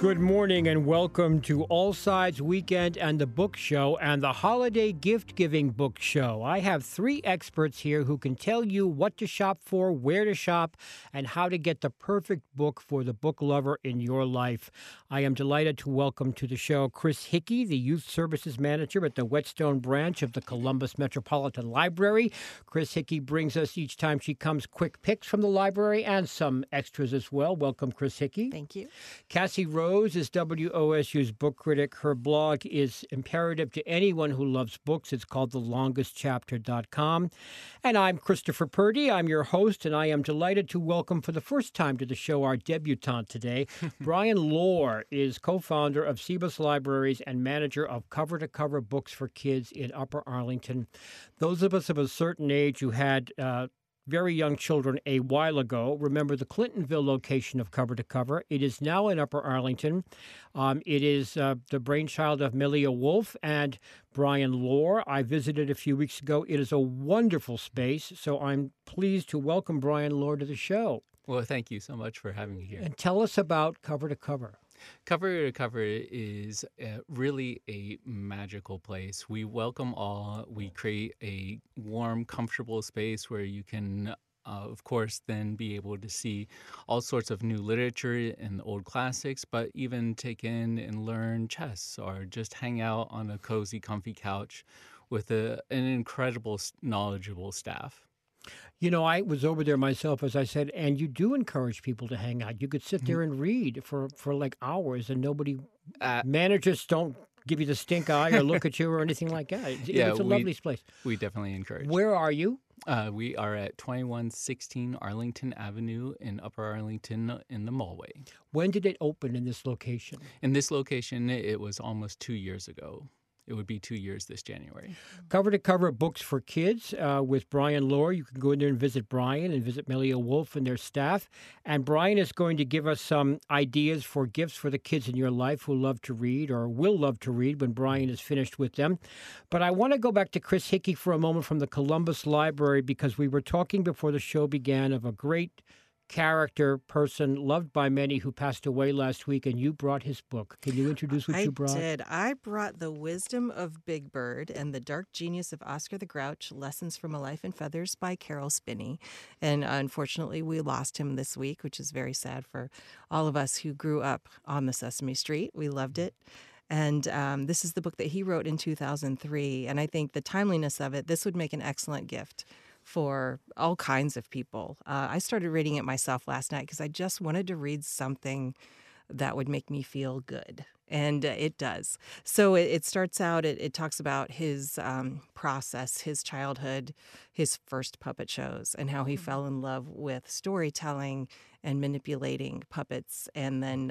Good morning and welcome to All Sides Weekend and the Book Show and the Holiday Gift Giving Book Show. I have three experts here who can tell you what to shop for, where to shop, and how to get the perfect book for the book lover in your life. I am delighted to welcome to the show Chris Hickey, the Youth Services Manager at the Whetstone branch of the Columbus Metropolitan Library. Chris Hickey brings us each time she comes quick picks from the library and some extras as well. Welcome, Chris Hickey. Thank you. Cassie Rose is WOSU's book critic. Her blog is imperative to anyone who loves books. It's called thelongestchapter.com. And I'm Christopher Purdy. I'm your host, and I am delighted to welcome for the first time to the show our debutante today. Brian Lohr is co-founder of Cebus Libraries and manager of Cover to Cover Books for Kids in Upper Arlington. Those of us of a certain age who had very young children a while ago remember the Clintonville location of Cover to Cover. It is now in Upper Arlington. It is the brainchild of Melia Wolf and Brian Lohr. I visited a few weeks ago. It is a wonderful space, so I'm pleased to welcome Brian Lohr to the show. Well, thank you so much for having me here. And tell us about Cover to Cover. Cover to Cover is really a magical place. We welcome all. We create a warm, comfortable space where you can, of course, then be able to see all sorts of new literature and old classics, but even take in and learn chess or just hang out on a cozy, comfy couch with an incredible, knowledgeable staff. You know, I was over there myself, as I said, and you do encourage people to hang out. You could sit there and read for like hours, and nobody, managers don't give you the stink eye or look at you or anything like that. It's a lovely place. We definitely encourage. Where are you? We are at 2116 Arlington Avenue in Upper Arlington in the Mallway. When did it open in this location? In this location, it was almost 2 years ago. It would be 2 years this January. Cover to Cover Books for Kids with Brian Lohr. You can go in there and visit Brian and visit Melia Wolf and their staff. And Brian is going to give us some ideas for gifts for the kids in your life who love to read or will love to read when Brian is finished with them. But I want to go back to Chris Hickey for a moment from the Columbus Library, because we were talking before the show began of a great character person loved by many who passed away last week, and you brought his book. Can you introduce what you brought? I did. I brought The Wisdom of Big Bird and the Dark Genius of Oscar the Grouch, Lessons from a Life in Feathers by Caroll Spinney. And unfortunately, we lost him this week, which is very sad for all of us who grew up on the Sesame Street. We loved it. And this is the book that he wrote in 2003. And I think the timeliness of it, this would make an excellent gift for all kinds of people. I started reading it myself last night because I just wanted to read something that would make me feel good. And it does. So it starts out, it talks about his process, his childhood, his first puppet shows, and how he fell in love with storytelling and manipulating puppets. And then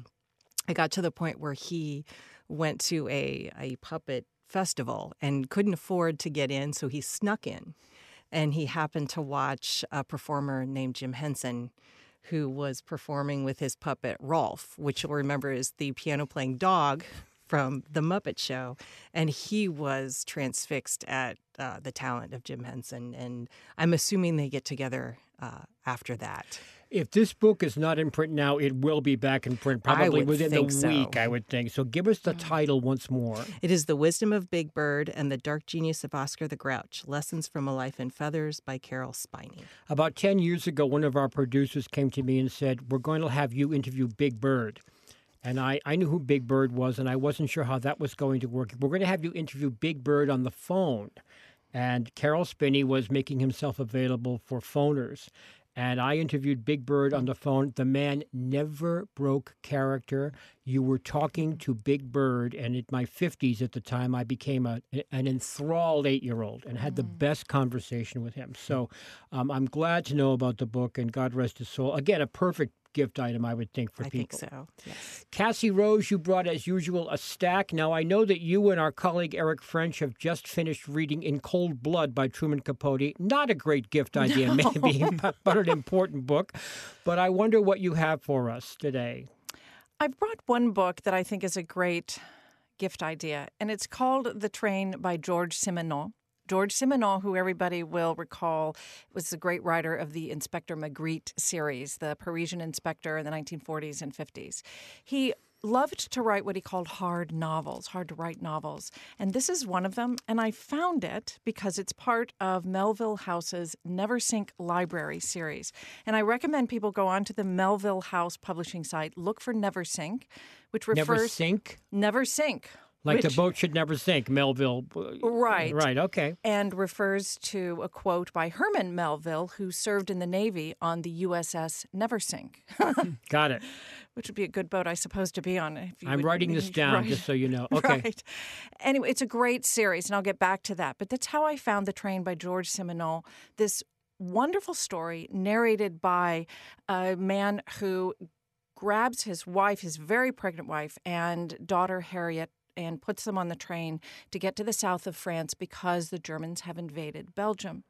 I got to the point where he went to a puppet festival and couldn't afford to get in, so he snuck in. And he happened to watch a performer named Jim Henson, who was performing with his puppet Rolf, which you'll remember is the piano-playing dog from The Muppet Show. And he was transfixed at the talent of Jim Henson. And I'm assuming they get together after that. If this book is not in print now, it will be back in print probably within the week, I would think. So give us the title once more. It is The Wisdom of Big Bird and the Dark Genius of Oscar the Grouch, Lessons from a Life in Feathers by Caroll Spinney. About 10 years ago, one of our producers came to me and said, we're going to have you interview Big Bird. And I knew who Big Bird was, and I wasn't sure how that was going to work. We're going to have you interview Big Bird on the phone. And Caroll Spinney was making himself available for phoners. And I interviewed Big Bird on the phone. The man never broke character. You were talking to Big Bird, and in my 50s at the time, I became an enthralled 8-year-old and had the best conversation with him. So I'm glad to know about the book, and God rest his soul. Again, a perfect gift item, I would think, for people. I think so, yes. Cassie Rose, you brought, as usual, a stack. Now, I know that you and our colleague Eric French have just finished reading In Cold Blood by Truman Capote. Not a great gift idea, maybe, but an important book. But I wonder what you have for us today. I've brought one book that I think is a great gift idea, and it's called The Train by Georges Simenon. Georges Simenon, who everybody will recall, was the great writer of the Inspector Magritte series, the Parisian inspector in the 1940s and 50s. He loved to write what he called hard novels, hard-to-write novels. And this is one of them. And I found it because it's part of Melville House's Neversink Library series. And I recommend people go onto the Melville House publishing site, look for Neversink, which refers... Never sink? Neversink. Like the boat should never sink, Melville. Right. Right, okay. And refers to a quote by Herman Melville, who served in the Navy on the USS Neversink. Got it. Which would be a good boat, I suppose, to be on. I'm writing this down just so you know. Okay. Right. Anyway, it's a great series, and I'll get back to that. But that's how I found The Train by George Simenon, this wonderful story narrated by a man who grabs his wife, his very pregnant wife, and daughter Harriet, and puts them on the train to get to the south of France because the Germans have invaded Belgium.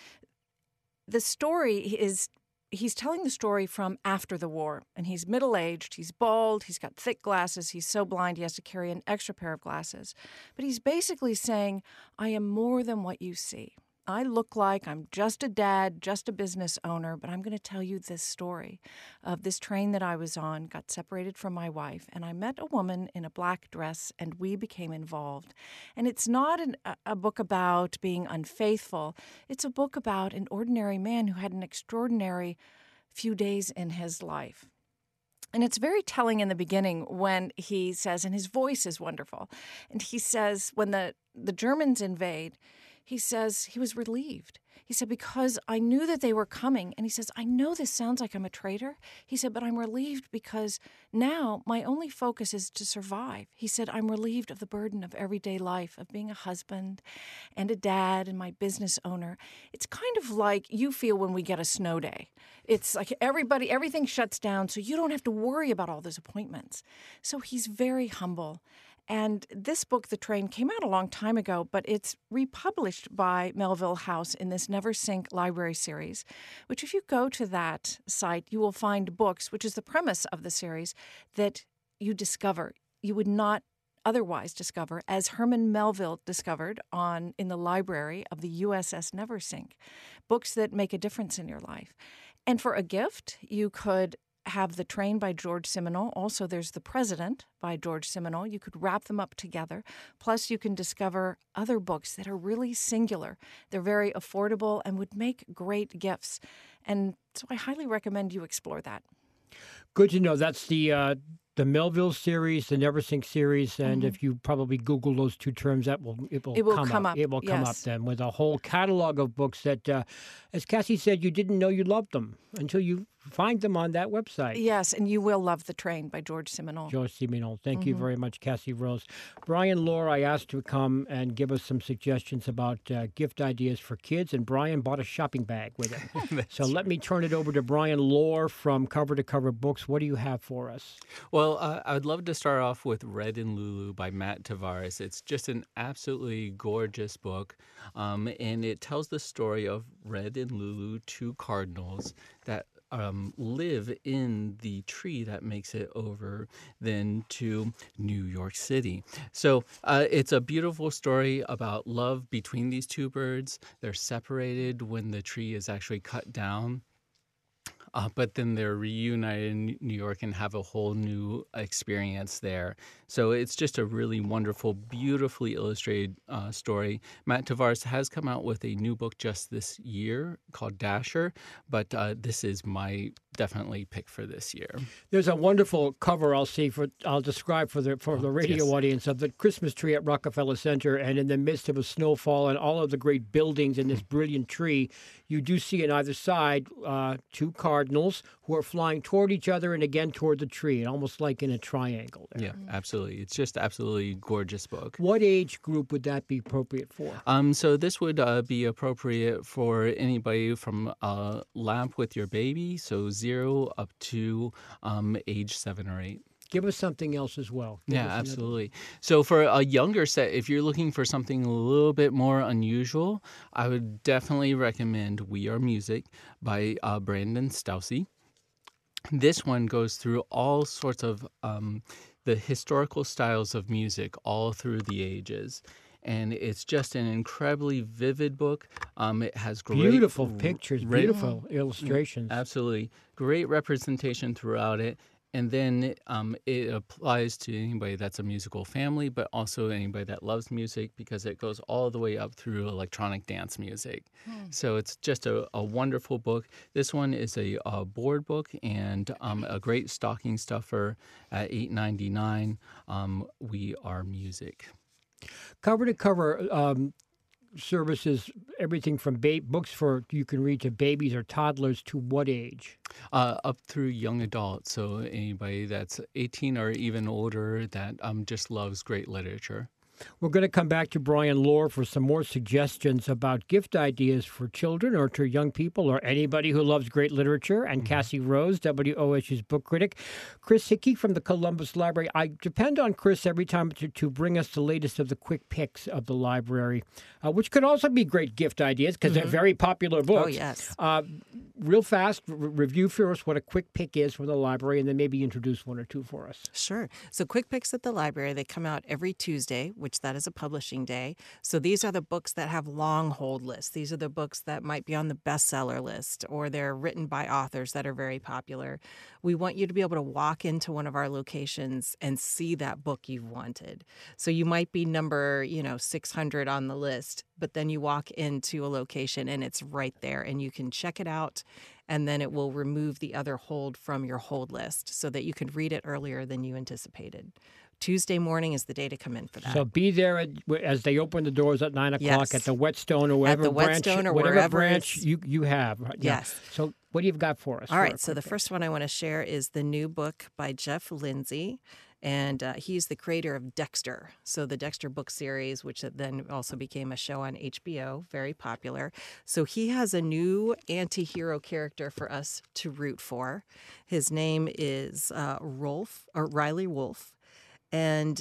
The story is, he's telling the story from after the war, and he's middle-aged, he's bald, he's got thick glasses, he's so blind he has to carry an extra pair of glasses. But he's basically saying, I am more than what you see. I look like I'm just a dad, just a business owner, but I'm going to tell you this story of this train that I was on, got separated from my wife, and I met a woman in a black dress, and we became involved. And it's not a book about being unfaithful. It's a book about an ordinary man who had an extraordinary few days in his life. And it's very telling in the beginning when he says, and his voice is wonderful, and he says when the Germans invade, he says he was relieved. He said, because I knew that they were coming. And he says, I know this sounds like I'm a traitor. He said, but I'm relieved because now my only focus is to survive. He said, I'm relieved of the burden of everyday life, of being a husband and a dad and my business owner. It's kind of like you feel when we get a snow day. It's like everything shuts down, so you don't have to worry about all those appointments. So he's very humble. And this book, The Train, came out a long time ago, but it's republished by Melville House in this Neversink Library series, which if you go to that site, you will find books, which is the premise of the series, that you discover. You would not otherwise discover, as Herman Melville discovered in the library of the USS Neversink, books that make a difference in your life. And for a gift, you could have The Train by George Simenon. Also, there's The President by George Simenon. You could wrap them up together. Plus, you can discover other books that are really singular. They're very affordable and would make great gifts. And so I highly recommend you explore that. Good to know. That's the Melville series, the Neversink series, and if you probably Google those two terms, it will come up. It will come up then with a whole catalog of books that, as Cassie said, you didn't know you loved them until you find them on that website. Yes, and you will love The Train by George Simenon. George Simenon. Thank you very much, Cassie Rose. Brian Lohr, I asked to come and give us some suggestions about gift ideas for kids, and Brian bought a shopping bag with him. So let me turn it over to Brian Lohr from Cover to Cover Books. What do you have for us? Well, I would love to start off with Red and Lulu by Matt Tavares. It's just an absolutely gorgeous book, and it tells the story of Red and Lulu, two cardinals that live in the tree that makes it over then to New York City. So it's a beautiful story about love between these two birds. They're separated when the tree is actually cut down. But then they're reunited in New York and have a whole new experience there. So it's just a really wonderful, beautifully illustrated story. Matt Tavares has come out with a new book just this year called Dasher, but this is my definitely pick for this year. There's a wonderful cover I'll describe for the radio audience of the Christmas tree at Rockefeller Center, and in the midst of a snowfall and all of the great buildings and this brilliant tree, you do see on either side two cardinals who are flying toward each other and again toward the tree, almost like in a triangle there. Yeah, absolutely. It's just absolutely gorgeous book. What age group would that be appropriate for? So this would be appropriate for anybody from lamp with your baby, so 0 up to age 7 or 8. Give us something else as well. Yeah, absolutely. So for a younger set, if you're looking for something a little bit more unusual, I would definitely recommend We Are Music by Brandon Stousey. This one goes through all sorts of the historical styles of music all through the ages. And it's just an incredibly vivid book. It has beautiful pictures, beautiful illustrations. Absolutely. Great representation throughout it. And then it applies to anybody that's a musical family, but also anybody that loves music, because it goes all the way up through electronic dance music. So it's just a wonderful book. This one is a board book and a great stocking stuffer at $8.99. We Are Music. Cover to cover services everything from books for you can read to babies or toddlers to what age? Up through young adults. So anybody that's 18 or even older that just loves great literature. We're going to come back to Brian Lohr for some more suggestions about gift ideas for children or to young people or anybody who loves great literature. And Cassie Rose, WOSU's book critic. Chris Hickey from the Columbus Library. I depend on Chris every time to bring us the latest of the quick picks of the library, which could also be great gift ideas because they're very popular books. Oh, yes. Real fast, review for us what a quick pick is from the library and then maybe introduce one or two for us. Sure. So quick picks at the library, they come out every Tuesday, which that is a publishing day. So these are the books that have long hold lists. These are the books that might be on the bestseller list or they're written by authors that are very popular. We want you to be able to walk into one of our locations and see that book you've wanted. So you might be number, 600 on the list, but then you walk into a location and it's right there and you can check it out. And then it will remove the other hold from your hold list so that you can read it earlier than you anticipated. Tuesday morning is the day to come in for that. So be there as they open the doors at 9 o'clock Yes. at the Whetstone or whatever Whetstone branch you have. Yes. So what do you got for us? All right. So the first one I want to share is the new book by Jeff Lindsay. And he's the creator of Dexter. So the Dexter book series, which then also became a show on HBO, very popular. So he has a new anti-hero character for us to root for. His name is Riley Wolf. And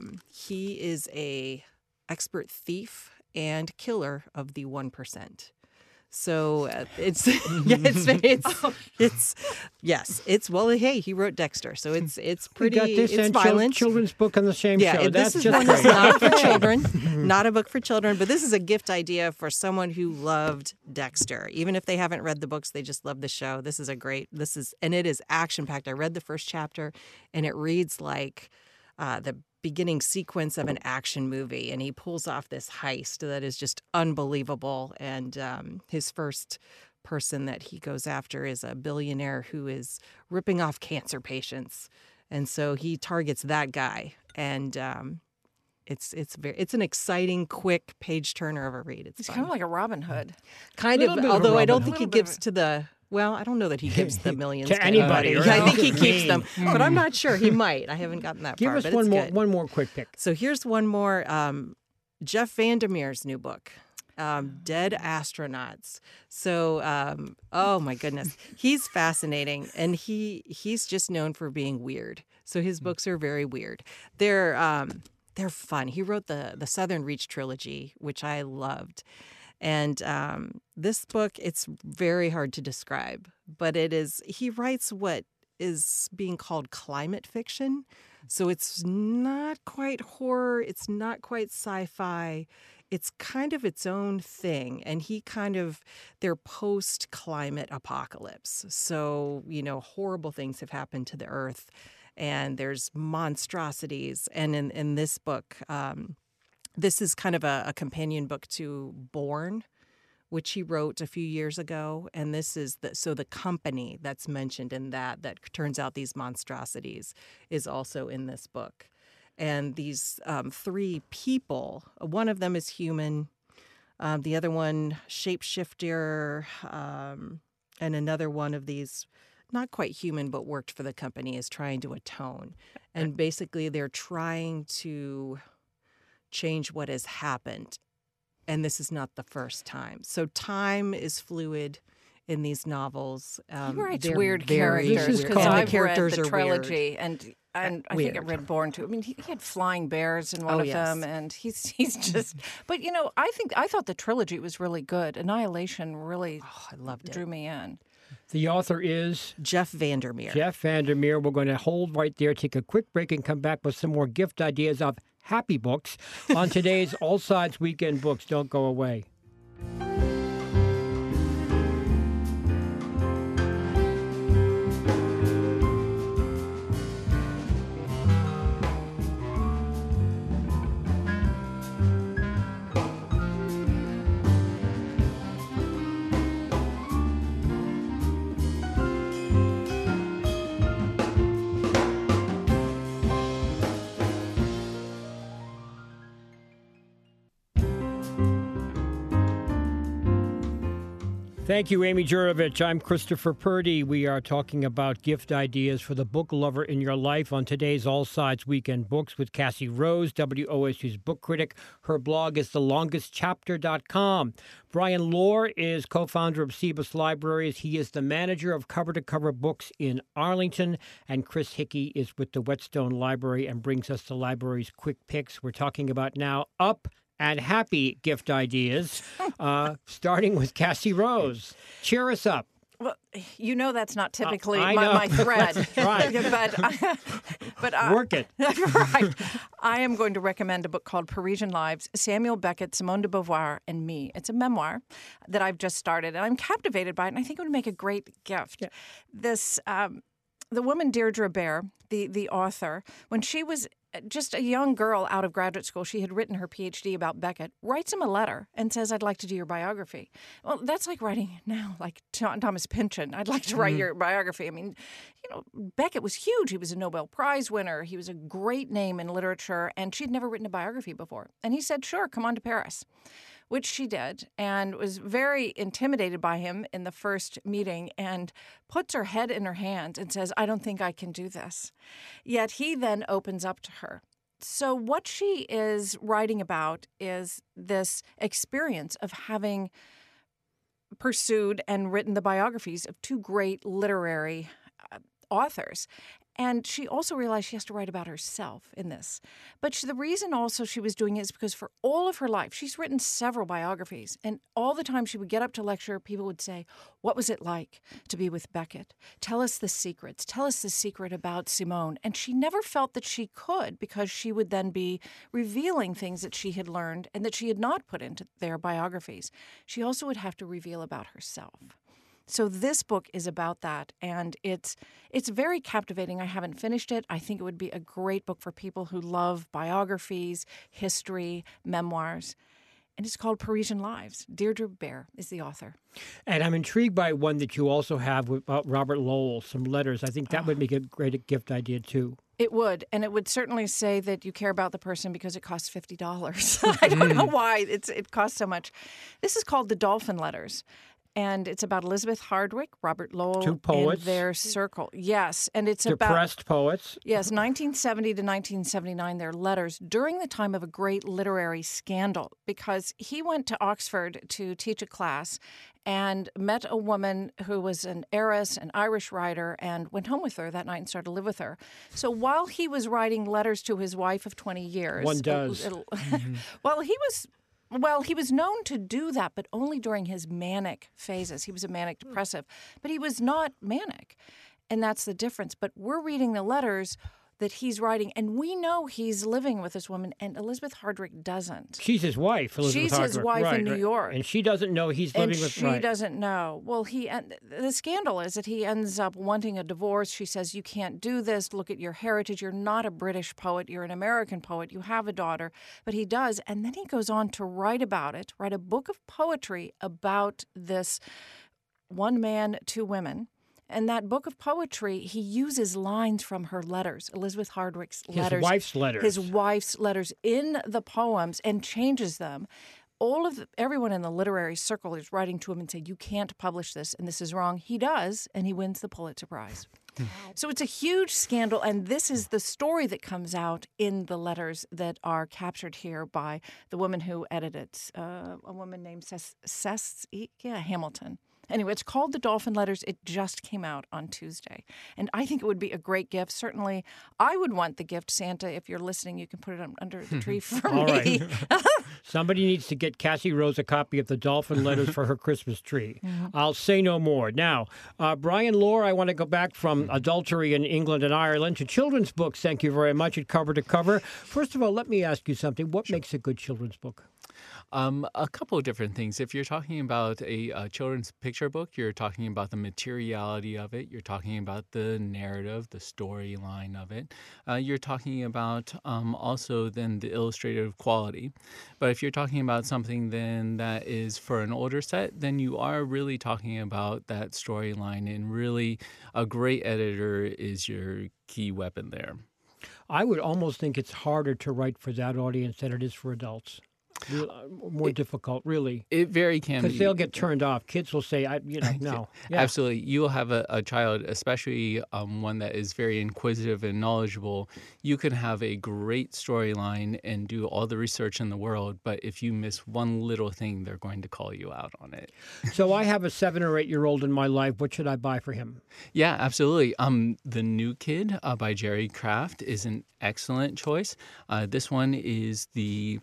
he is a expert thief and killer of the 1%. So it's hey, he wrote Dexter, so it's pretty. We got this it's and violent. Children's book on the same show. Yeah, That's this is just one great. that's not for children, not a book for children, but this is a gift idea for someone who loved Dexter. Even if they haven't read the books, they just love the show. And it is action packed. I read the first chapter, and it reads like the beginning sequence of an action movie, and he pulls off this heist that is just unbelievable. And his first person that he goes after is a billionaire who is ripping off cancer patients, and so he targets that guy. And it's an exciting, quick page turner of a read. It's kind of like a Robin Hood, kind Little of. bit of Although a I don't Robin think he gives to the. Well, I don't know that he gives the millions To anybody, right? Yeah, I think he Okay. keeps them, but I'm not sure. He might. I haven't gotten that Give far. us but one it's more good. one more quick pick. So here's one more. Jeff Vandermeer's new book, Dead Astronauts. So, oh my goodness, he's fascinating, and he's just known for being weird. So his books are very weird. They're fun. He wrote the Southern Reach trilogy, which I loved. And this book, it's very hard to describe, but he writes what is being called climate fiction. So it's not quite horror. It's not quite sci-fi. It's kind of its own thing. And they're post-climate apocalypse. So, horrible things have happened to the earth and there's monstrosities. And in this book, this is kind of a companion book to Born, which he wrote a few years ago. And this is the company that's mentioned in that turns out these monstrosities is also in this book. And these three people, one of them is human, the other one shapeshifter, and another one of these not quite human but worked for the company is trying to atone. And basically they're trying to change what has happened. And this is not the first time. So time is fluid in these novels. he writes they're weird very characters weird. because And the I've characters read the are weird. trilogy, and I think I read Born too. I mean, he had flying bears in one Oh, of yes. them, and he's just. But I thought the trilogy was really good. Annihilation really I loved it. drew me in. The author is Jeff Vandermeer. Jeff Vandermeer. We're going to hold right there, take a quick break, and come back with some more gift ideas of happy books on today's All Sides Weekend Books. Don't go away. Thank you, Amy Jurovich. I'm Christopher Purdy. We are talking about gift ideas for the book lover in your life on today's All Sides Weekend Books with Cassie Rose, WOSU's book critic. Her blog is thelongestchapter.com. Brian Lohr is co-founder of Cebus Libraries. He is the manager of Cover to Cover Books in Arlington. And Chris Hickey is with the Whetstone Library and brings us the library's quick picks. We're talking about now Up and Happy gift ideas, starting with Cassie Rose. Cheer us up. Well, you know that's not typically know. my thread. Right. but Work it. Right. I am going to recommend a book called Parisian Lives, Samuel Beckett, Simone de Beauvoir, and Me. It's a memoir that I've just started, and I'm captivated by it, and I think it would make a great gift. Yeah. The woman Deirdre Bair, the author, when she was just a young girl out of graduate school, she had written her PhD about Beckett, writes him a letter and says, I'd like to do your biography. Well, that's like writing now, like Thomas Pynchon. I'd like to write your biography. I mean, Beckett was huge. He was a Nobel Prize winner. He was a great name in literature, and she'd never written a biography before. And he said, sure, come on to Paris, which she did, and was very intimidated by him in the first meeting and puts her head in her hands and says, I don't think I can do this. Yet he then opens up to her. So what she is writing about is this experience of having pursued and written the biographies of two great literary authors. And she also realized she has to write about herself in this. But the reason also she was doing it is because for all of her life, she's written several biographies. And all the time she would get up to lecture, people would say, what was it like to be with Beckett? Tell us the secrets. Tell us the secret about Simone. And she never felt that she could, because she would then be revealing things that she had learned and that she had not put into their biographies. She also would have to reveal about herself. So this book is about that, and it's very captivating. I haven't finished it. I think it would be a great book for people who love biographies, history, memoirs. And it's called Parisian Lives. Deirdre Bair is the author. And I'm intrigued by one that you also have about Robert Lowell, some letters. I think that would make a great gift idea, too. It would, and it would certainly say that you care about the person because it costs $50. I don't know why it costs so much. This is called The Dolphin Letters. And it's about Elizabeth Hardwick, Robert Lowell, two poets. And their circle. Yes, and it's depressed poets. Yes, 1970 to 1979, their letters during the time of a great literary scandal, because he went to Oxford to teach a class and met a woman who was an heiress, an Irish writer, and went home with her that night and started to live with her. So while he was writing letters to his wife of 20 years... One does. Well, he was known to do that, but only during his manic phases. He was a manic depressive, but he was not manic. And that's the difference. But we're reading the letters that he's writing, and we know he's living with this woman, and Elizabeth Hardwick doesn't. She's his wife, Elizabeth Hardwick. She's his wife in New York. And she doesn't know he's living with... And she doesn't know. Well, the scandal is that he ends up wanting a divorce. She says, you can't do this. Look at your heritage. You're not a British poet. You're an American poet. You have a daughter. But he does. And then he goes on to write about it, write a book of poetry about this one man, two women. And that book of poetry, he uses lines from her letters, Elizabeth Hardwick's letters. His wife's letters. His wife's letters in the poems, and changes them. Everyone in the literary circle is writing to him and saying, you can't publish this, and this is wrong. He does, and he wins the Pulitzer Prize. So it's a huge scandal, and this is the story that comes out in the letters that are captured here by the woman who edited it, a woman named Cecilia Hamilton. Anyway, it's called The Dolphin Letters. It just came out on Tuesday. And I think it would be a great gift. Certainly, I would want the gift. Santa, if you're listening, you can put it under the tree for All me. Right. Somebody needs to get Cassie Rose a copy of The Dolphin Letters for her Christmas tree. Mm-hmm. I'll say no more. Now, Brian Lohr, I want to go back from adultery in England and Ireland to children's books. Thank you very much at Cover to Cover. First of all, let me ask you something. What makes a good children's book? A couple of different things. If you're talking about a children's picture book, you're talking about the materiality of it. You're talking about the narrative, the storyline of it. You're talking about also then the illustrative quality. But if you're talking about something then that is for an older set, then you are really talking about that storyline, and really a great editor is your key weapon there. I would almost think it's harder to write for that audience than it is for adults. more difficult, really. It very can Because be. they'll get turned off. Kids will say, no. Yeah. Absolutely. You will have a child, especially one that is very inquisitive and knowledgeable. You can have a great storyline and do all the research in the world, but if you miss one little thing, they're going to call you out on it. So I have a 7 or 8 year old in my life. What should I buy for him? Yeah, absolutely. The New Kid by Jerry Craft is an excellent choice. This one is the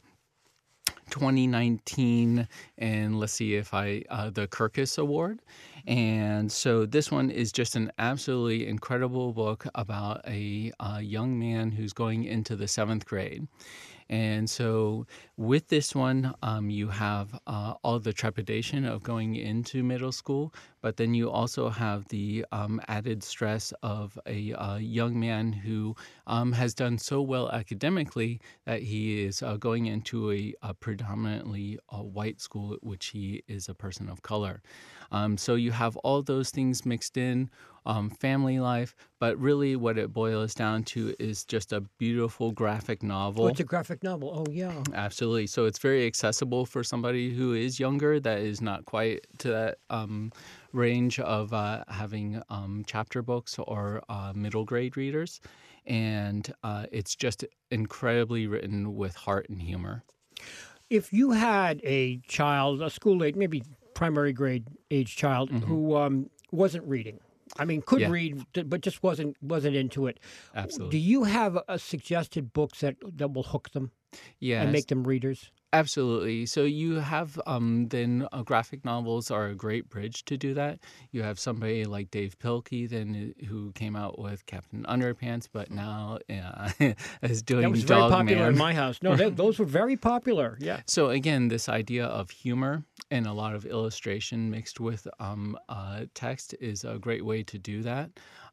2019, and let's see if the Kirkus Award. And so this one is just an absolutely incredible book about a young man who's going into the 7th grade. And so with this one, you have all the trepidation of going into middle school, but then you also have the added stress of a young man who has done so well academically that he is going into a predominantly white school, which he is a person of color. So you have all those things mixed in, family life, but really what it boils down to is just a beautiful graphic novel. Oh, it's a graphic novel. Oh, yeah. Absolutely. So it's very accessible for somebody who is younger, that is not quite to that range of having chapter books or middle grade readers. And it's just incredibly written with heart and humor. If you had a child, a school age, maybe primary grade age child, who wasn't reading, I mean, could read, but just wasn't into it. Absolutely. Do you have suggested books that will hook them and make them readers? Absolutely. So you have then graphic novels are a great bridge to do that. You have somebody like Dave Pilkey then who came out with Captain Underpants, but now is doing That was very Dog popular Man. in my house. No, those were very popular. Yeah. So again, this idea of humor and a lot of illustration mixed with text is a great way to do that.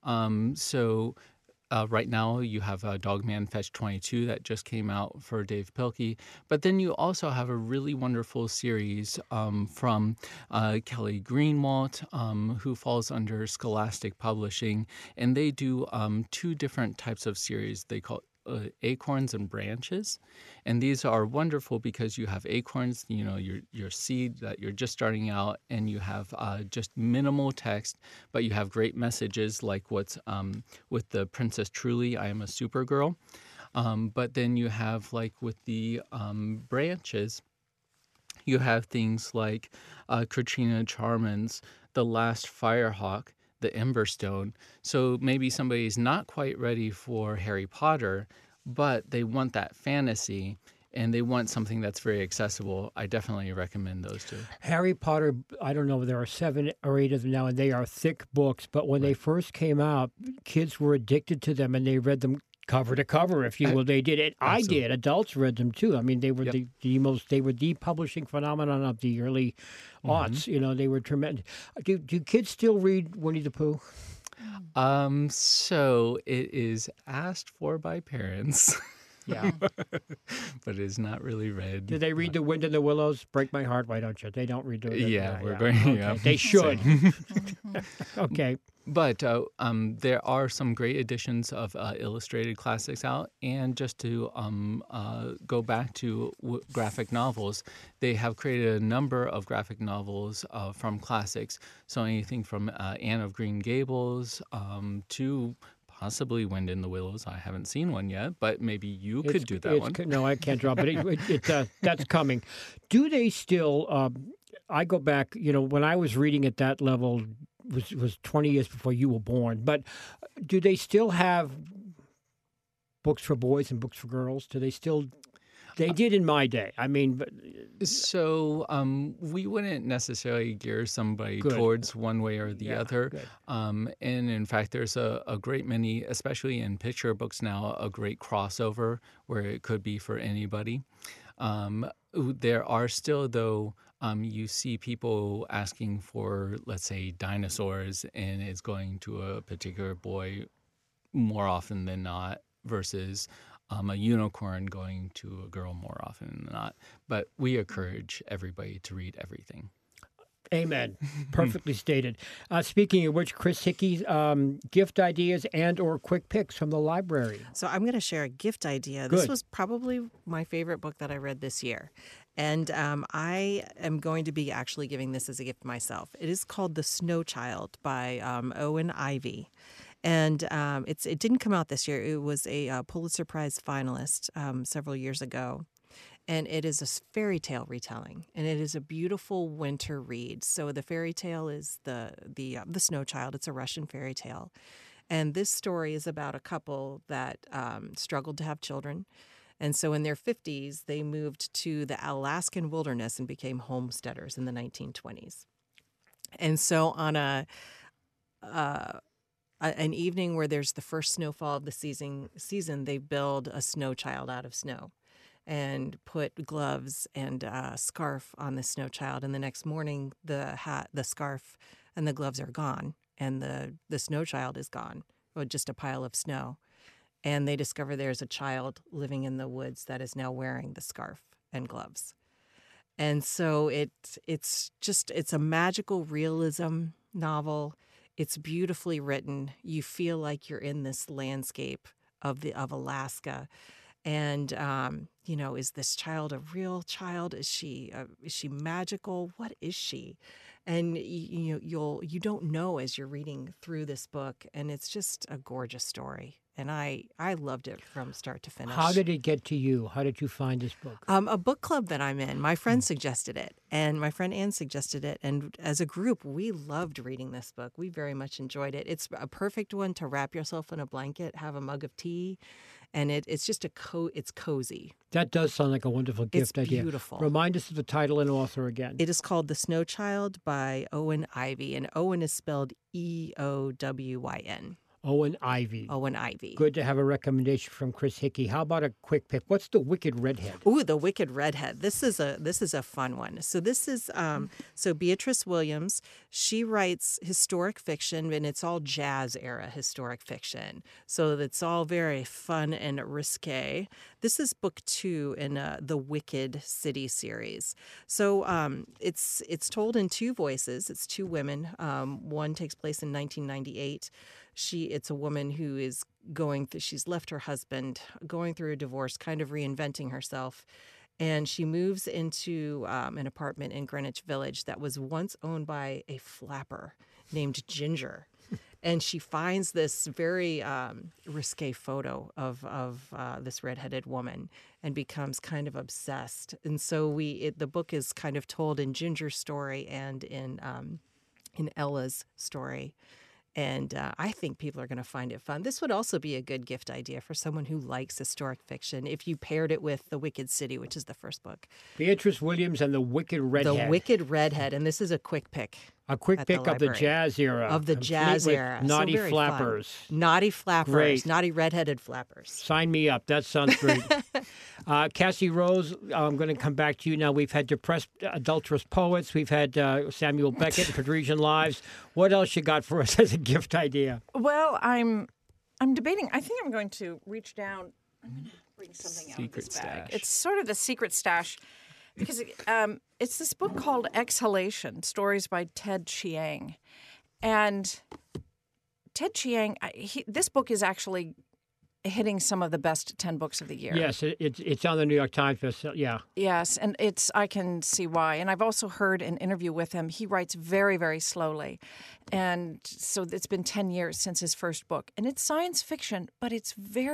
Right now, you have Dogman Fetch 22 that just came out for Dave Pilkey. But then you also have a really wonderful series from Kelly Greenwalt, who falls under Scholastic Publishing. And they do 2 different types of series. They call Acorns and Branches. And these are wonderful because you have acorns, your seed that you're just starting out, and you have just minimal text, but you have great messages like what's with the Princess Truly, I Am a Supergirl. But then you have like with the branches, you have things like Katrina Charman's The Last Firehawk, The Emberstone. So maybe somebody's not quite ready for Harry Potter, but they want that fantasy and they want something that's very accessible. I definitely recommend those 2. Harry Potter, I don't know, there are 7 or 8 of them now, and they are thick books. But when they first came out, kids were addicted to them, and they read them cover to cover, if you will. They did it. Absolutely. I did. Adults read them too. I mean, they were they were the publishing phenomenon of the early aughts. They were tremendous. Do kids still read Winnie the Pooh? So it is asked for by parents. Yeah. But it's not really read. Do they read The Wind in the Willows? Break My Heart, why don't you? They don't read the we're going. Okay. Yeah. They should. Okay. But there are some great editions of illustrated classics out. And just to go back to graphic novels, they have created a number of graphic novels from classics. So anything from Anne of Green Gables to possibly Wind in the Willows. I haven't seen one yet, but maybe you could do that one. No, I can't draw, but that's coming. Do they still? I go back. When I was reading at that level, was 20 years before you were born. But do they still have books for boys and books for girls? Do they still? They did in my day. I mean, so we wouldn't necessarily gear somebody towards one way or the other. And in fact, there's a great many, especially in picture books now, a great crossover where it could be for anybody. There are still, though, you see people asking for, let's say, dinosaurs, and it's going to a particular boy more often than not versus a unicorn going to a girl more often than not. But we encourage everybody to read everything. Amen. Perfectly stated. Speaking of which, Chris Hickey's gift ideas and or quick picks from the library. So I'm going to share a gift idea. This was probably my favorite book that I read this year. And I am going to be actually giving this as a gift myself. It is called The Snow Child by Owen Ivy. And it didn't come out this year. It was a Pulitzer Prize finalist several years ago. And it is a fairy tale retelling, and it is a beautiful winter read. So the fairy tale is the Snow Child. It's a Russian fairy tale. And this story is about a couple that struggled to have children. And so in their 50s, they moved to the Alaskan wilderness and became homesteaders in the 1920s. And so on an evening where there's the first snowfall of the season, they build a snow child out of snow and put gloves and a scarf on the snow child. And the next morning, the hat, the scarf, and the gloves are gone, and the snow child is gone, or just a pile of snow. And they discover there's a child living in the woods that is now wearing the scarf and gloves. And so it's a magical realism novel. It's beautifully written. You feel like you're in this landscape of Alaska. And is this child a real child? Is she magical? What is she? And you don't know as you're reading through this book, and it's just a gorgeous story. And I loved it from start to finish. How did it get to you? How did you find this book? A book club that I'm in. My friend suggested it, and my friend Ann suggested it. And as a group, we loved reading this book. We very much enjoyed it. It's a perfect one to wrap yourself in a blanket, have a mug of tea, and it's just it's cozy. That does sound like a wonderful gift idea. It's beautiful. Remind us of the title and author again. It is called The Snow Child by Owen Ivy, and Owen is spelled Eowyn. Owen Ivy. Owen Ivy. Good to have a recommendation from Chris Hickey. How about a quick pick? What's The Wicked Redhead? Ooh, The Wicked Redhead. This is a fun one. So this is Beatrice Williams. She writes historic fiction, and it's all jazz era historic fiction. So it's all very fun and risque. This is book 2 in the Wicked City series. So it's told in 2 voices. It's 2 women. One takes place in 1998. It's a woman who is she's left her husband, going through a divorce, kind of reinventing herself. And she moves into an apartment in Greenwich Village that was once owned by a flapper named Ginger. And she finds this very risque photo of this redheaded woman and becomes kind of obsessed. And so the book is kind of told in Ginger's story and in Ella's story. And I think people are going to find it fun. This would also be a good gift idea for someone who likes historic fiction if you paired it with The Wicked City, which is the first book. Beatrice Williams and The Wicked Redhead. The Wicked Redhead. And this is a quick pick. A quick pick of the jazz era. Of the jazz era. Naughty so flappers. Fun. Naughty flappers. Great. Naughty redheaded flappers. Sign me up. That sounds great. Cassie Rose, I'm going to come back to you now. We've had Depressed Adulterous Poets. We've had Samuel Beckett and Parisian Lives. What else you got for us as a gift idea? Well, I'm debating. I think I'm going to reach down. I'm going to bring something out of this bag. Stash. It's sort of the secret stash. Because it's this book called Exhalation, Stories by Ted Chiang. And Ted Chiang, this book is actually hitting some of the best 10 books of the year. Yes, it's on the New York Times bestseller. Yeah. Yes, and I can see why. And I've also heard an interview with him. He writes very, very slowly. And so it's been 10 years since his first book. And it's science fiction, but it's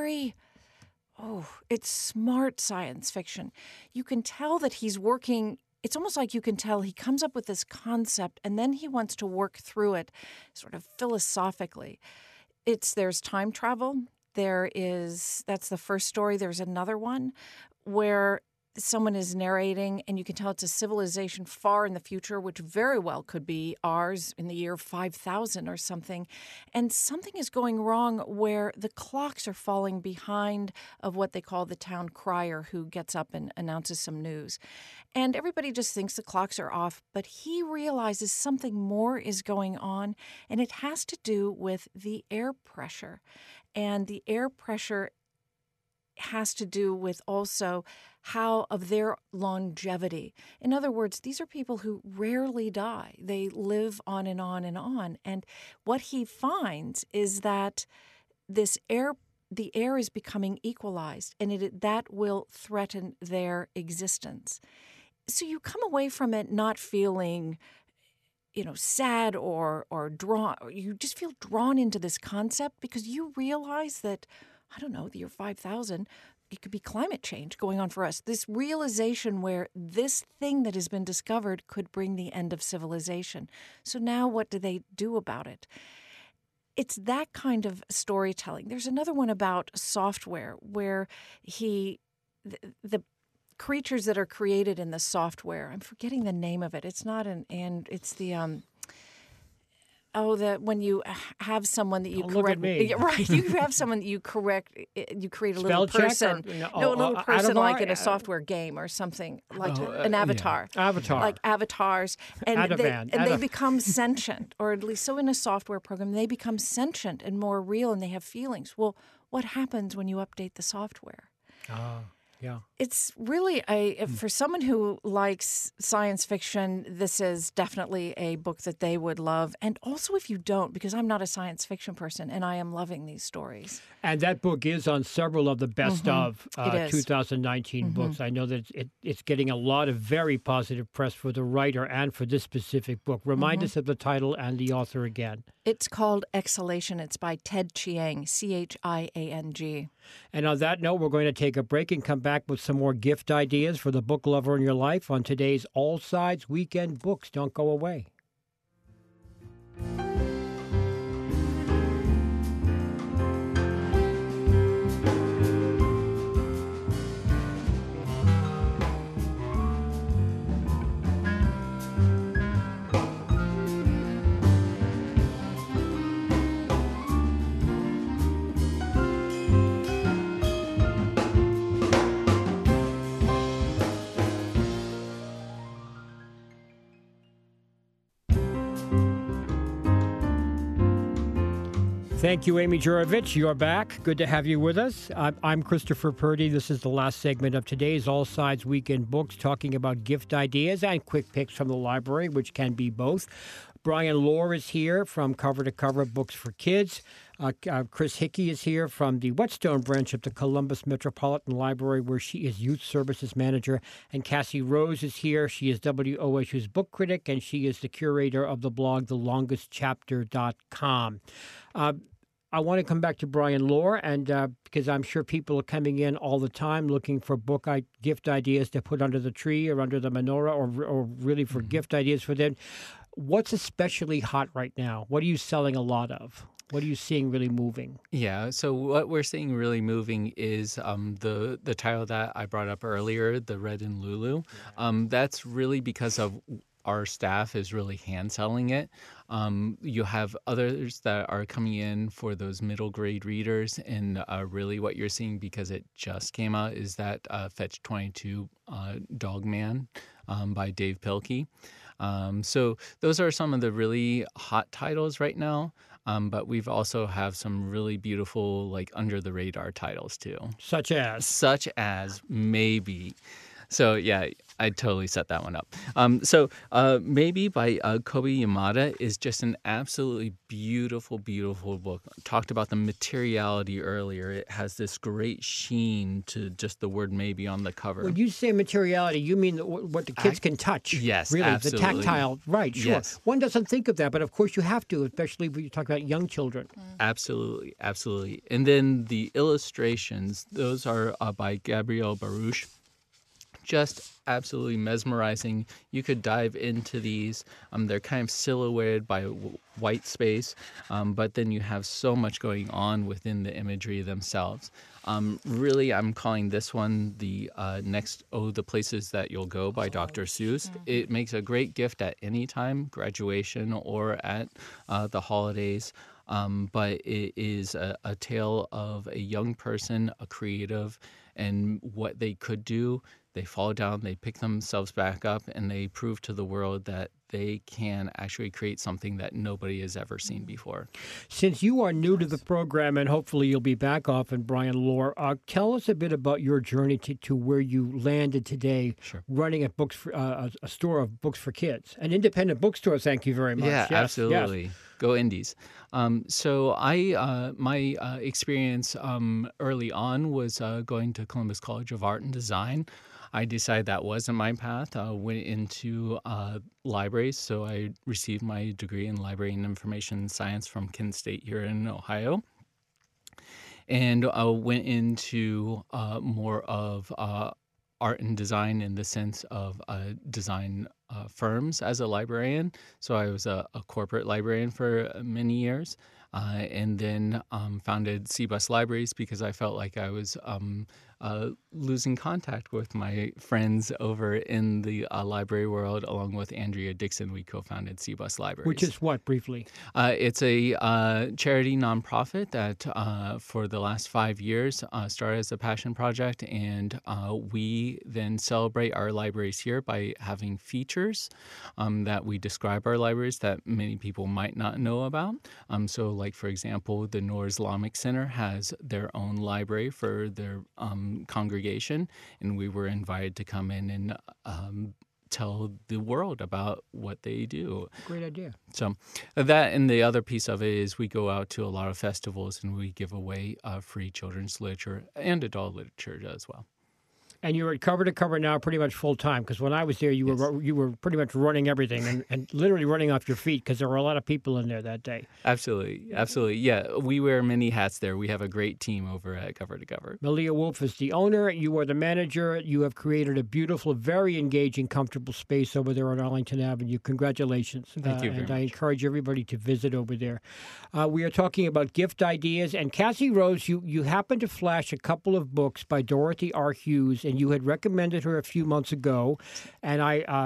it's smart science fiction. You can tell that he's working. It's almost like you can tell he comes up with this concept and then he wants to work through it sort of philosophically. There's time travel. That's the first story. There's another one where someone is narrating and you can tell it's a civilization far in the future, which very well could be ours in the year 5000 or something. And something is going wrong where the clocks are falling behind of what they call the town crier who gets up and announces some news. And everybody just thinks the clocks are off, but he realizes something more is going on, and it has to do with the air pressure. And the air pressure has to do with also how of their longevity. In other words, these are people who rarely die. They live on and on and on. And what he finds is that the air is becoming equalized, and that will threaten their existence. So you come away from it not feeling, sad or drawn. Or you just feel drawn into this concept because you realize that, I don't know, the year 5000, it could be climate change going on for us. This realization where this thing that has been discovered could bring the end of civilization. So now what do they do about it? It's that kind of storytelling. There's another one about software where the creatures that are created in the software, I'm forgetting the name of it. It's not it's the when you have someone that you correct. Look at me. Right, you have someone that you correct. You create a Spell little person. check A little person avatar? like in a software game or something like an avatar. Yeah. Avatar. Like avatars, and Adavan. they become sentient, or at least so in a software program, they become sentient and more real, and they have feelings. Well, what happens when you update the software? Yeah. It's really for someone who likes science fiction, this is definitely a book that they would love. And also if you don't, because I'm not a science fiction person and I am loving these stories. And that book is on several of the best of It is. 2019 books. I know that it's getting a lot of very positive press for the writer and for this specific book. Remind us of the title and the author again. It's called Exhalation. It's by Ted Chiang, Chiang. And on that note, we're going to take a break and come back with some more gift ideas for the book lover in your life on today's All Sides Weekend Books. Don't go away. Thank you, Amy Jurovich. You're back. Good to have you with us. I'm Christopher Purdy. This is the last segment of today's All Sides Weekend Books, talking about gift ideas and quick picks from the library, which can be both. Brian Lohr is here from Cover to Cover Books for Kids. Chris Hickey is here from the Whetstone branch of the Columbus Metropolitan Library, where she is Youth Services Manager. And Cassie Rose is here. She is WOSU's book critic, and she is the curator of the blog, thelongestchapter.com. I want to come back to Brian Lohr, and because I'm sure people are coming in all the time looking for gift ideas to put under the tree or under the menorah, or really for gift ideas for them. What's especially hot right now? What are you selling a lot of? What are you seeing really moving? Yeah, so what we're seeing really moving is the title that I brought up earlier, The Red and Lulu. That's really because of our staff is really hand selling it. You have others that are coming in for those middle grade readers, and really what you're seeing, because it just came out, is that Fetch 22 Dog Man by Dave Pilkey. So those are some of the really hot titles right now. But we've also have some really beautiful, like, under the radar titles too. Such as Maybe. So yeah, I totally set that one up. Maybe by Kobe Yamada is just an absolutely beautiful, beautiful book. Talked about the materiality earlier. It has this great sheen to just the word maybe on the cover. When you say materiality, you mean what the kids can touch. Yes, really, absolutely. The tactile, right, sure. Yes. One doesn't think of that, but of course you have to, especially when you talk about young children. Absolutely, absolutely. And then the illustrations, those are by Gabrielle Baruch. Just absolutely mesmerizing. You could dive into these. They're kind of silhouetted by white space, but then you have so much going on within the imagery themselves. Really, I'm calling this one the next The Places That You'll Go by Dr. Seuss. It makes a great gift at any time, graduation or at the holidays. But it is a tale of a young person, a creative, and what they could do. They fall down, they pick themselves back up, and they prove to the world that they can actually create something that nobody has ever seen before. Since you are new to the program, and hopefully you'll be back often, Brian Lohr, tell us a bit about your journey to where you landed today, running a store of books for kids, an independent bookstore. Thank you very much. Yeah, yes, absolutely. Yes. Go Indies. So my experience early on was going to Columbus College of Art and Design. I decided that wasn't my path. I went into libraries, so I received my degree in library and information science from Kent State here in Ohio. And I went into more of art and design in the sense of design firms as a librarian. So I was a corporate librarian for many years, and then founded C-Bus Libraries because I felt like I was losing contact with my friends over in the library world. Along with Andrea Dixon, we co-founded C-Bus Libraries. Which is what, briefly? It's a charity nonprofit that for the last 5 years started as a passion project, and we then celebrate our libraries here by having features that we describe our libraries that many people might not know about. So, like, for example, the Noor Islamic Center has their own library for their congregation, and we were invited to come in and tell the world about what they do. Great idea. So that, and the other piece of it is we go out to a lot of festivals and we give away free children's literature and adult literature as well. And you're at Cover to Cover now pretty much full time, because when I was there, you were pretty much running everything and literally running off your feet because there were a lot of people in there that day. Absolutely. Yeah, we wear many hats there. We have a great team over at Cover to Cover. Malia Wolf is the owner. You are the manager. You have created a beautiful, very engaging, comfortable space over there on Arlington Avenue. Congratulations. Thank you very much. I encourage everybody to visit over there. We are talking about gift ideas. And Cassie Rose, you happened to flash a couple of books by Dorothy R. Hughes, and you had recommended her a few months ago, and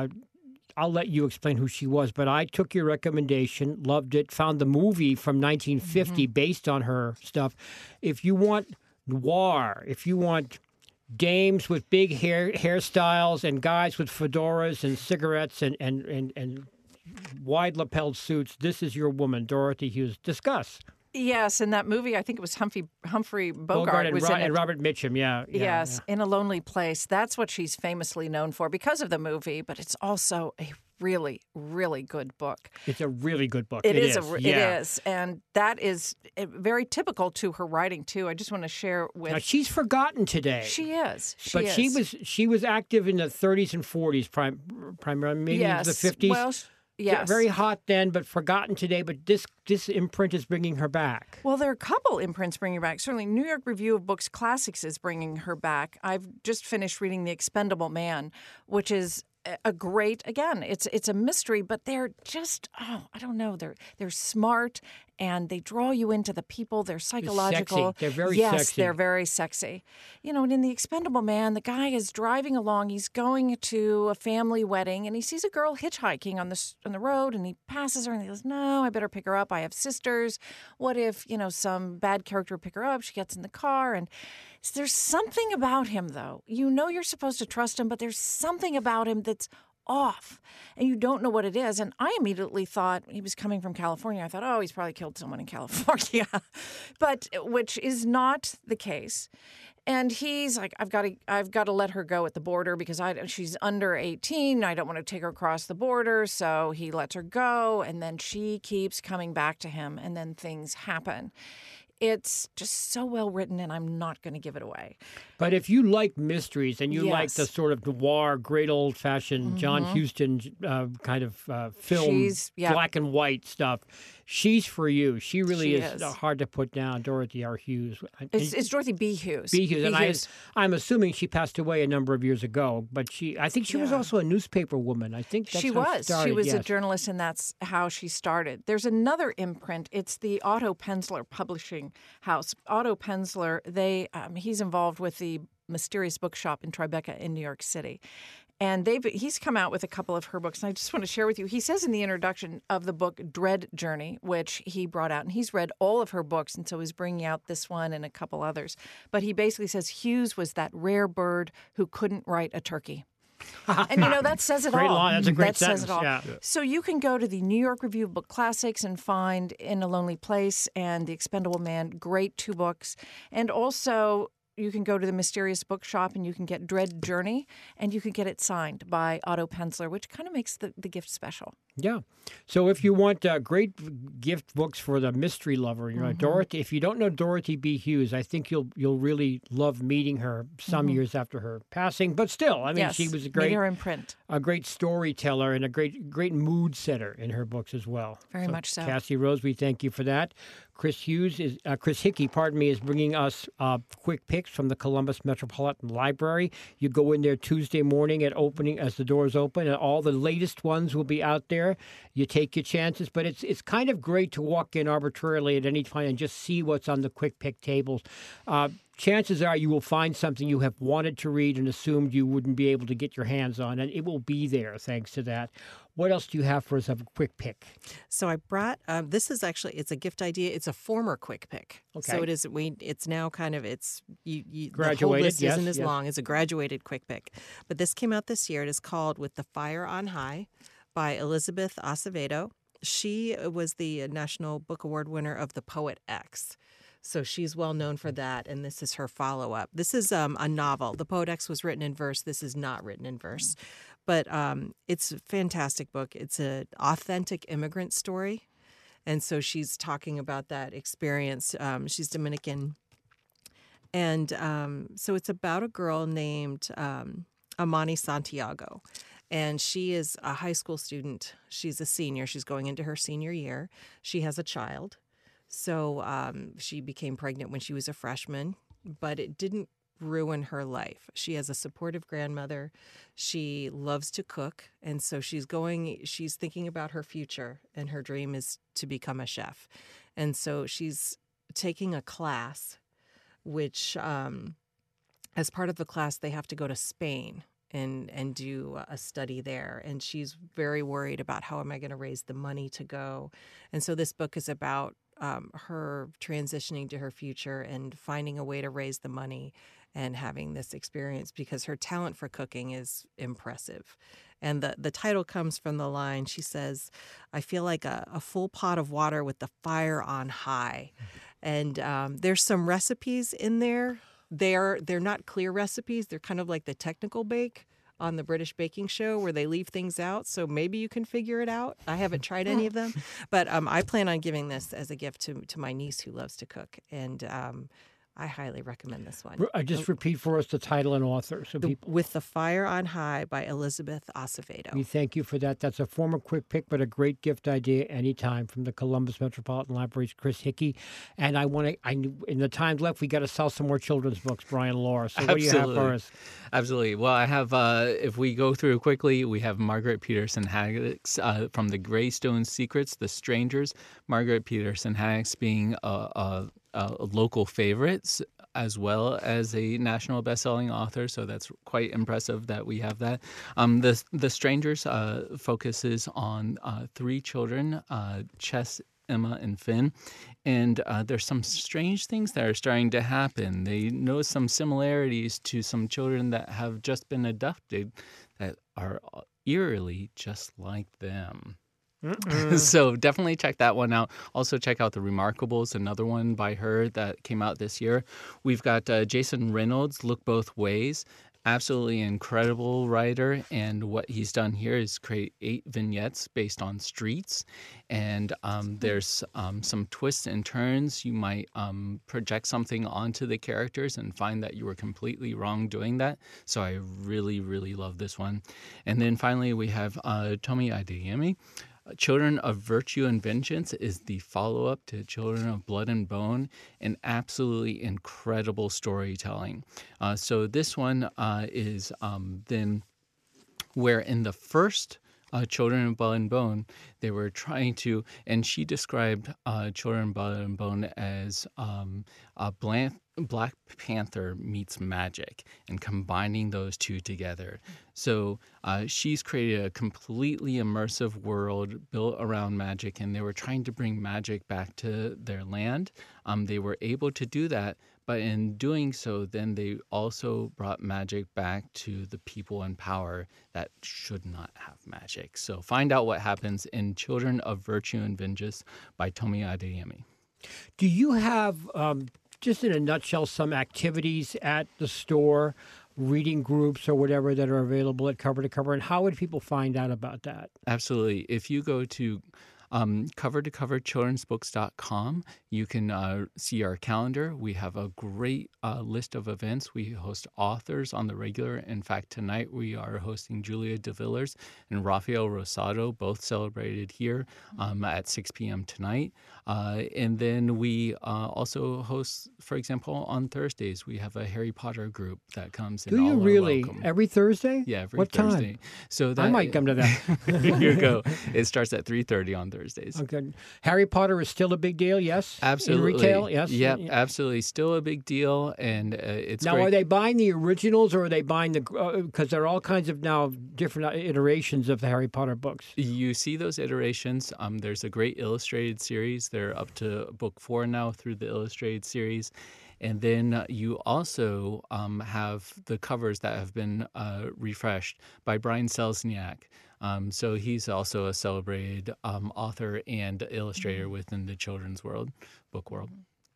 I'll let you explain who she was, but I took your recommendation, loved it, found the movie from 1950 based on her stuff. If you want noir, if you want dames with big hairstyles and guys with fedoras and cigarettes and wide lapelled suits, this is your woman, Dorothy Hughes. Discuss. Yes, in that movie, I think it was Humphrey Bogart was in it. And Robert Mitchum, Yes, In a Lonely Place. That's what she's famously known for because of the movie, but it's also a really, really good book. It's a really good book. It is. And that is very typical to her writing, too. I just want to share with... Now, she's forgotten today. She is. She was active in the 30s and 40s, primarily, maybe into the 50s. Well, yes. Very hot then, but forgotten today. But this imprint is bringing her back. Well, there are a couple imprints bringing her back. Certainly, New York Review of Books Classics is bringing her back. I've just finished reading The Expendable Man, which is a great, again, it's a mystery, but they're just, I don't know, they're smart and they draw you into the people. They're psychological. They're very sexy. Yes, they're very sexy. You know, and in The Expendable Man, the guy is driving along. He's going to a family wedding, and he sees a girl hitchhiking on the road, and he passes her, and he goes, "No, I better pick her up. I have sisters. What if, some bad character would pick her up?" She gets in the car, and there's something about him, though. You know you're supposed to trust him, but there's something about him that's off, and you don't know what it is. And I immediately thought he was coming from California. I thought, oh, he's probably killed someone in California, but which is not the case. And he's like, I've got to let her go at the border because she's under 18. I don't want to take her across the border. So he lets her go, and then she keeps coming back to him, and then things happen. It's just so well written, and I'm not going to give it away. But if you like mysteries and you like the sort of noir, great old-fashioned John Huston kind of film, black and white stuff, she's for you. She really is hard to put down, Dorothy R. Hughes. It's Dorothy B. Hughes. B. Hughes. I'm assuming she passed away a number of years ago, but I think she was also a newspaper woman. I think that's how she started. She was a journalist, and that's how she started. There's another imprint. It's the Otto Penzler Publishing House. Otto Penzler, he's involved with the Mysterious Bookshop in Tribeca in New York City. And he's come out with a couple of her books, and I just want to share with you. He says in the introduction of the book Dread Journey, which he brought out, and he's read all of her books, and so he's bringing out this one and a couple others. But he basically says Hughes was that rare bird who couldn't write a turkey. And, that says it all. Great line. That's a great sentence. Says it all. Yeah. So you can go to the New York Review of Book Classics and find In a Lonely Place and The Expendable Man, great 2 books. And also you can go to the Mysterious Bookshop and you can get Dread Journey, and you can get it signed by Otto Penzler, which kind of makes the gift special. Yeah. So if you want great gift books for the mystery lover, Dorothy. If you don't know Dorothy B. Hughes, I think you'll really love meeting her some years after her passing. But still, I mean, Yes, she was made her imprint. a great storyteller and a great mood setter in her books as well. Very much so. Cassie Rose, we thank you for that. Chris Hickey, is bringing us quick picks from the Columbus Metropolitan Library. You go in there Tuesday morning at opening as the doors open, and all the latest ones will be out there. You take your chances, but it's kind of great to walk in arbitrarily at any time and just see what's on the quick pick tables. Chances are you will find something you have wanted to read and assumed you wouldn't be able to get your hands on, and it will be there thanks to that. What else do you have for us of a quick pick? So I brought this is actually it's a gift idea. It's a former quick pick. Okay. So it is. It's now kind of you Graduated, the whole list yes, isn't as yes. long as a graduated quick pick, but this came out this year. It is called With the Fire on High by Elizabeth Acevedo. She was the National Book Award winner of The Poet X. So she's well known for that, and this is her follow-up. This is a novel. The Poet X was written in verse. This is not written in verse. But it's a fantastic book. It's an authentic immigrant story, and so she's talking about that experience. She's Dominican, and so it's about a girl named Amani Santiago, and she is a high school student. She's a senior. She's going into her senior year. She has a child. So she became pregnant when she was a freshman, but it didn't ruin her life. She has a supportive grandmother. She loves to cook. And so she's thinking about her future, and her dream is to become a chef. And so she's taking a class, which as part of the class, they have to go to Spain and do a study there. And she's very worried about how am I going to raise the money to go. And so this book is about her transitioning to her future and finding a way to raise the money and having this experience because her talent for cooking is impressive. And the title comes from the line, she says, I feel like a full pot of water with the fire on high. And there's some recipes in there. They're not clear recipes. They're kind of like the technical bake on the British Baking Show where they leave things out. So maybe you can figure it out. I haven't tried any of them. But I plan on giving this as a gift to my niece who loves to cook. And I highly recommend this one. Just repeat for us the title and author. So people... With the Fire on High by Elizabeth Acevedo. We thank you for that. That's a former quick pick, but a great gift idea anytime from the Columbus Metropolitan Library's Chris Hickey. And in the time left, we got to sell some more children's books, Brian Laura. So what do you have for us? Absolutely. Well, I have, if we go through quickly, we have Margaret Peterson Haggis from the Greystone Secrets, The Strangers. Margaret Peterson Haggis being a local favorites as well as a national best-selling author, so that's quite impressive that we have that. The Strangers focuses on three children, Chess, Emma, and Finn, and there's some strange things that are starting to happen. They notice some similarities to some children that have just been adopted that are eerily just like them. So definitely check that one out. Also check out The Remarkables, another one by her that came out this year. We've got Jason Reynolds, Look Both Ways. Absolutely incredible writer, and what he's done here is create 8 vignettes based on streets, and there's some twists and turns. You might project something onto the characters and find that you were completely wrong doing that, so I really, really love this one. And then finally we have Tomi Adeyemi. Children of Virtue and Vengeance is the follow-up to Children of Blood and Bone, and absolutely incredible storytelling. So this one is then where in the first Children of Blood and Bone, they were trying to, and she described Children of Blood and Bone as a Black Panther meets magic and combining those two together. So she's created a completely immersive world built around magic, and they were trying to bring magic back to their land. They were able to do that, but in doing so, then they also brought magic back to the people in power that should not have magic. So find out what happens in Children of Virtue and Vengeance by Tomi Adeyemi. Do you have just in a nutshell, some activities at the store, reading groups or whatever that are available at Cover to Cover, and how would people find out about that? Absolutely. If you go to cover2coverchildrensbooks.com, you can see our calendar. We have a great list of events. We host authors on the regular. In fact, tonight we are hosting Julia de Villers and Rafael Rosado, both celebrated here at 6 p.m. tonight. And then we also host, for example, on Thursdays, we have a Harry Potter group that comes in. Do you really? Welcome. Every Thursday? Yeah, every what Thursday. Time? So that, I might come to that. There you go. It starts at 3:30 on Thursdays. Okay. Harry Potter is still a big deal, yes? Absolutely. In retail, yes? Yep, absolutely. Still a big deal, and it's now, great. are they buying the originals, or are they buying the... Because there are all kinds of now different iterations of the Harry Potter books. You see those iterations. There's a great illustrated series. They're up to book 4 now through the illustrated series. And then you also have the covers that have been refreshed by Brian Selzniak. So he's also a celebrated author and illustrator within the children's book world.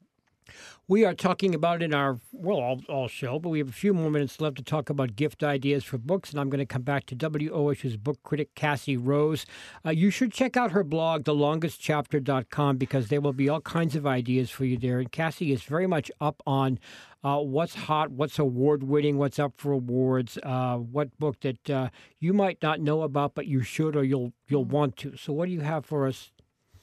We are talking about in our, all show, but we have a few more minutes left to talk about gift ideas for books, and I'm going to come back to WOSU's book critic, Cassie Rose. You should check out her blog, thelongestchapter.com, because there will be all kinds of ideas for you there. And Cassie is very much up on what's hot, what's award-winning, what's up for awards, what book that you might not know about, but you should or you'll want to. So what do you have for us?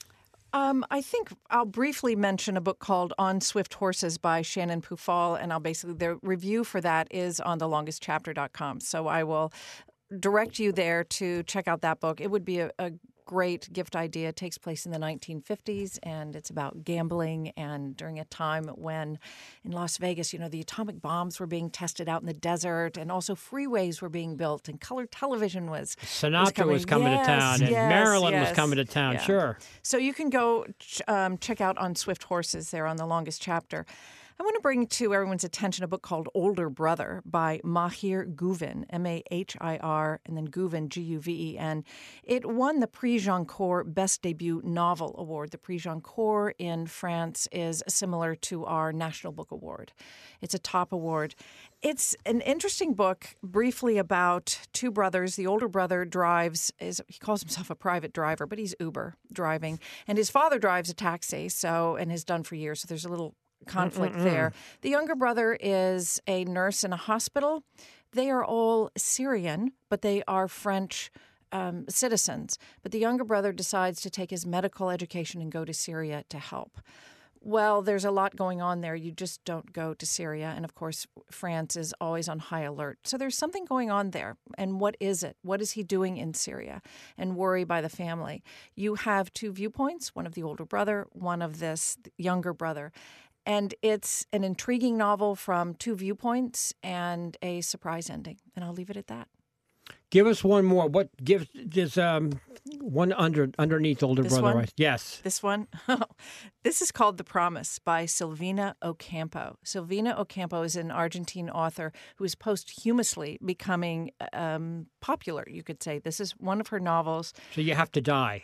I think I'll briefly mention a book called On Swift Horses by Shannon Pufall, and the review for that is on thelongestchapter.com. So I will direct you there to check out that book. It would be a great gift idea. It takes place in the 1950s, and it's about gambling and during a time when in Las Vegas, the atomic bombs were being tested out in the desert, and also freeways were being built, and color television was Sinatra was coming to town, and Marilyn was coming to town, yeah. Sure. So you can go check out On Swift Horses there on The Longest Chapter. I want to bring to everyone's attention a book called Older Brother by Mahir Guven, M-A-H-I-R, and then Guven, G-U-V-E-N. It won the Prix Goncourt Best Debut Novel Award. The Prix Goncourt in France is similar to our National Book Award. It's a top award. It's an interesting book, briefly about two brothers. The older brother he calls himself a private driver, but he's Uber driving. And his father drives a taxi, and has done for years, so there's a little conflict there. The younger brother is a nurse in a hospital. They are all Syrian, but they are French citizens. But the younger brother decides to take his medical education and go to Syria to help. Well, there's a lot going on there. You just don't go to Syria. And, of course, France is always on high alert. So there's something going on there. And what is it? What is he doing in Syria? And worry by the family. You have two viewpoints, one of the older brother, one of this younger brother. And it's an intriguing novel from two viewpoints and a surprise ending. And I'll leave it at that. Give us one more. What gift is one underneath Older This Brother? one? Right? Yes. This one? This is called The Promise by Silvina Ocampo. Silvina Ocampo is an Argentine author who is posthumously becoming popular, you could say. This is one of her novels. So you have to die.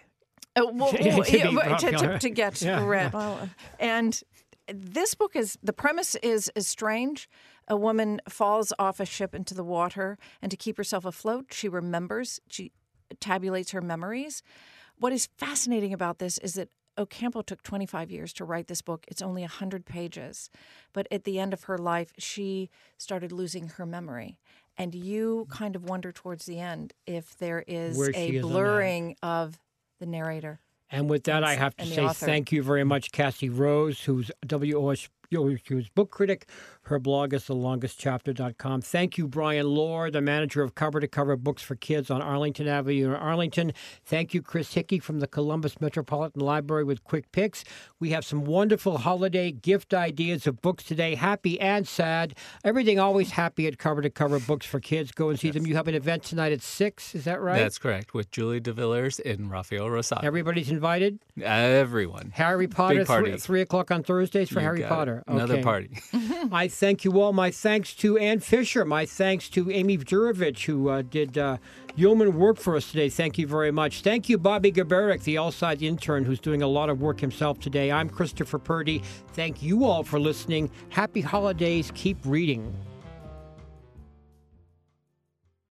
To get read. Yeah. Well, and this book the premise is strange. A woman falls off a ship into the water, and to keep herself afloat, she tabulates her memories. What is fascinating about this is that Ocampo took 25 years to write this book. It's only 100 pages. But at the end of her life, she started losing her memory. And you kind of wonder towards the end if there is a blurring of the narrator. And with that, I have to say thank you very much, Cassie Rose, who's WOSU's book critic. Her blog is thelongestchapter.com. Thank you, Brian Lohr, the manager of Cover to Cover Books for Kids on Arlington Avenue in Arlington. Thank you, Chris Hickey from the Columbus Metropolitan Library with Quick Picks. We have some wonderful holiday gift ideas of books today, happy and sad. Everything always happy at Cover to Cover Books for Kids. Go and see them. You have an event tonight at 6, is that right? That's correct, with Julie de Villers and Rafael Rosado. Everybody's invited? Everyone. Harry Potter, Big party. 3 o'clock on Thursdays for Harry Potter. Another party. I thank you all. My thanks to Ann Fisher. My thanks to Amy Jurovich, who did yeoman work for us today. Thank you very much. Thank you, Bobby Gaberik, the Allside intern, who's doing a lot of work himself today. I'm Christopher Purdy. Thank you all for listening. Happy holidays. Keep reading.